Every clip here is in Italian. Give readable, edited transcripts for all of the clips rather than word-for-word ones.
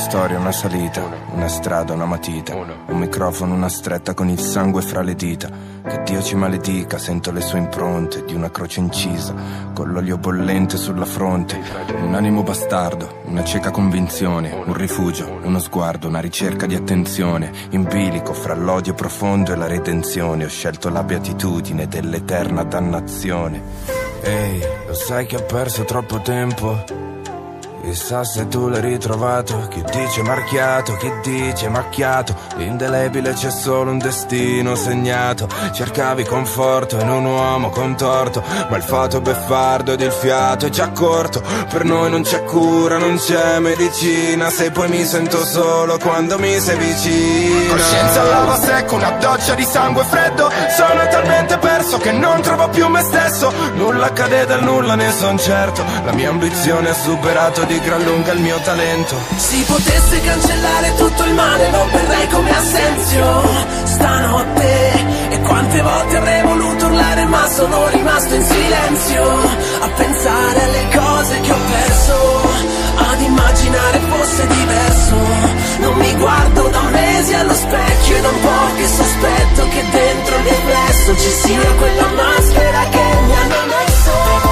storia, una salita, una strada, una matita, un microfono, una stretta con il sangue fra le dita. Che Dio ci maledica, sento le sue impronte di una croce incisa, con l'olio bollente sulla fronte. Un animo bastardo, una cieca convinzione, un rifugio, uno sguardo, una ricerca di attenzione. In bilico fra l'odio profondo e la redenzione, ho scelto la beatitudine dell'eterna dannazione. Ehi, lo sai che ho perso troppo tempo? Chissà se tu l'hai ritrovato. Chi dice marchiato, chi dice macchiato. Indelebile c'è solo un destino segnato. Cercavi conforto in un uomo contorto, ma il fato beffardo ed il fiato è già corto. Per noi non c'è cura, non c'è medicina, se poi mi sento solo quando mi sei vicina. Coscienza all'alba secco, una doccia di sangue freddo. Sono talmente perso che non trovo più me stesso. Nulla accade dal nulla, ne son certo. La mia ambizione ha superato di gran lunga il mio talento. Si potesse cancellare tutto il male, non verrei come Assenzio stanotte. E quante volte avrei voluto urlare, ma sono rimasto in silenzio a pensare alle cose che ho perso, ad immaginare fosse diverso. Non mi guardo da mesi allo specchio e da un po' che sospetto che dentro il riflesso ci sia quella maschera che mi hanno messo.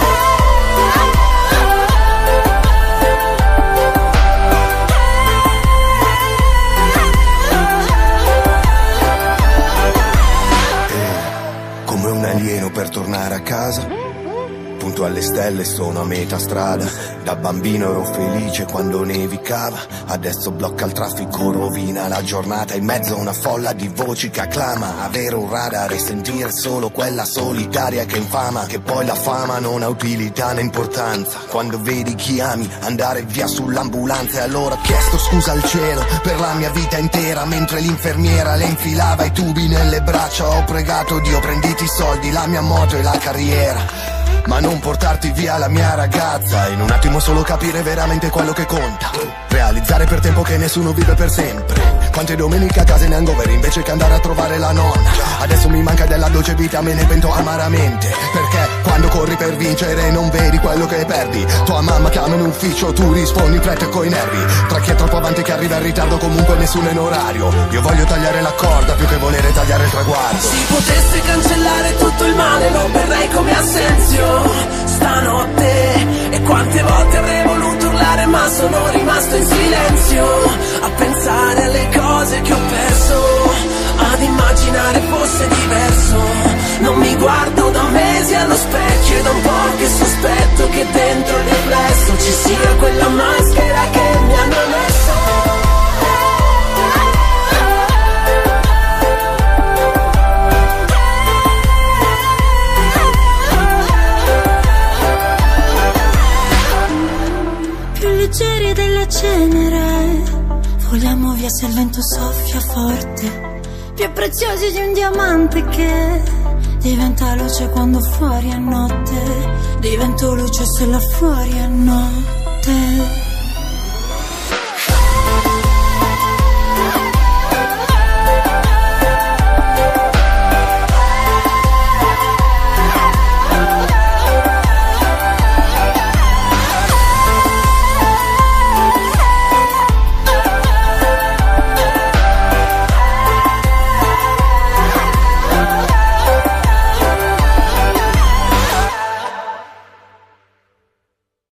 Alieno per tornare a casa, punto alle stelle, sono a metà strada. Da bambino ero felice quando nevicava, adesso blocca il traffico, rovina la giornata. In mezzo a una folla di voci che acclama, avere un radar e sentire solo quella solitaria che infama. Che poi la fama non ha utilità né importanza quando vedi chi ami andare via sull'ambulanza. E allora ho chiesto scusa al cielo per la mia vita intera, mentre l'infermiera le infilava i tubi nelle braccia. Ho pregato Dio, prenditi i soldi, la mia moto e la carriera, ma non portarti via la mia ragazza. In un attimo solo capire veramente quello che conta, realizzare per tempo che nessuno vive per sempre. Quante domeniche a casa in hangover invece che andare a trovare la nonna. Adesso mi manca della dolce vita, me ne pento amaramente, perché quando corri per vincere non vedi quello che perdi. Tua mamma chiama in ufficio, tu rispondi in fretta e coi nervi. Tra chi è troppo avanti che arriva in ritardo, comunque nessuno è in orario. Io voglio tagliare la corda più che volere tagliare il traguardo. Si potesse cancellare tutto il male, non verrei come Assenzio stanotte. E quante volte avrei voluto urlare, ma sono rimasto in silenzio a pensare alle cose che ho perso, ad immaginare fosse diverso. Non mi guardo da mesi allo specchio e da un po' che sospetto che dentro il riflesso ci sia quella maschera che mi hanno messo. Leggeri della cenere, voliamo via se il vento soffia forte, più preziosi di un diamante che diventa luce quando fuori è notte. Divento luce se là fuori è notte.